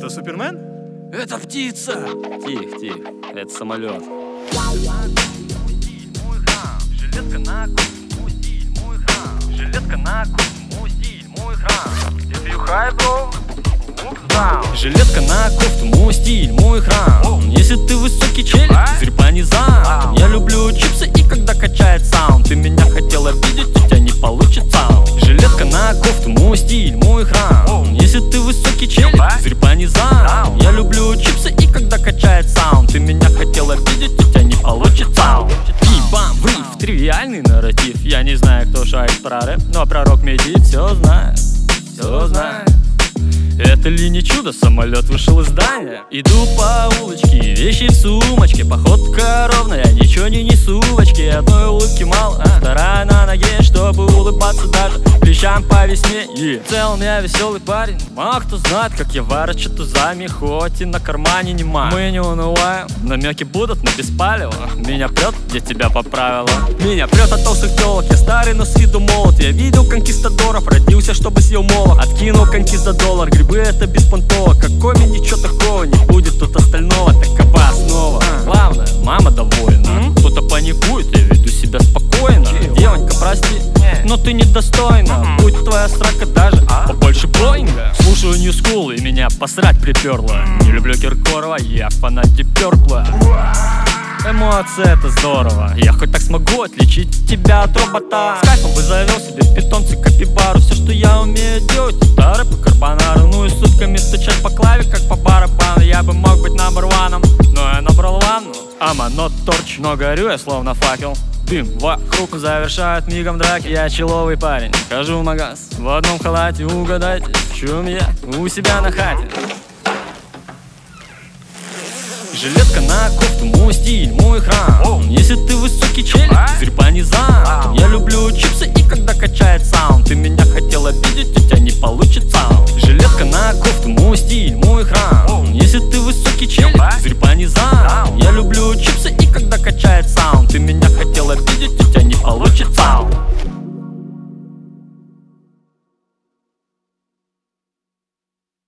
Это Супермен? Это птица! Тихо, тихо, это самолет. Жилетка на куртку, мой стиль, мой храм. Жилетка на куртку, мой стиль, мой храм. If you high, bro, look down. Жилетка на кофту, мой стиль, мой храм. Если ты высокий челик, ты зря по низам. Я люблю чипсы и когда качает саунд. Ты меня хотел обидеть, у тебя не получится. Жилетка на кофту, мой стиль, мой храм. Если ты высокий челик, ты зря по низам. Я люблю чипсы и когда качает саунд. Ты меня хотел обидеть, у тебя не получится. Бам, врыв, тривиальный нарратив. Я не знаю, кто шарит про рэп, но пророк Меди все знает, все знает. Это ли не чудо, самолет вышел из здания. Иду по улочке, вещи в сумочке. Походка ровная, ничего не несу в очке. Одной улыбки мало, вторая на ноге, чтобы улыбаться даже вещам по весне. В целом я веселый парень, мало кто знает, как я ворочу тузами, хоть и на кармане нема. Мы не унываем, намеки будут, но без палева. Меня прет, где тебя поправила. Меня прет от толстых телок, я старый, но с виду молод. Я видел конкистадоров, родился, чтобы съел молох. Откинул коньки за доллар, грибы это беспонтово. Какой мне ничего такого, не будет тут остального. Такова основа. Главное, мама довольна. Кто-то паникует, я веду себя спокойно. Девонька, прости, но ты недостойна. Будь твоя срака даже побольше Боинга. Слушаю New School и меня посрать приперло. Не люблю Киркорова, я фанат Deep Purple. Эмоции это здорово, я хоть так смогу отличить тебя от робота. С кайфом бы завел себе питомца капибару. Все, что я умею делать, это рэп и карбонару. Ну и сутками стучать по клаве, как по барабану. Я бы мог быть номер-ваном, но я набрал ванну. I'm a not torch, но горю я словно факел. Дым вокруг завершает мигом драки. Я человый парень, хожу в магаз в одном халате. Угадайте, в чем я у себя на хате. Жилетка на кофту, мой стиль, мой храм. Если ты высокий челик, ты зря по низам. Я люблю чипсы и когда качает саунд. Ты меня хотел обидеть, у тебя не получится. Жилетка на кофту, мой стиль, мой храм. Если ты высокий челик, ты зря по низам. Я люблю чипсы и когда качает саунд. Ты меня хотел обидеть, у тебя не получится.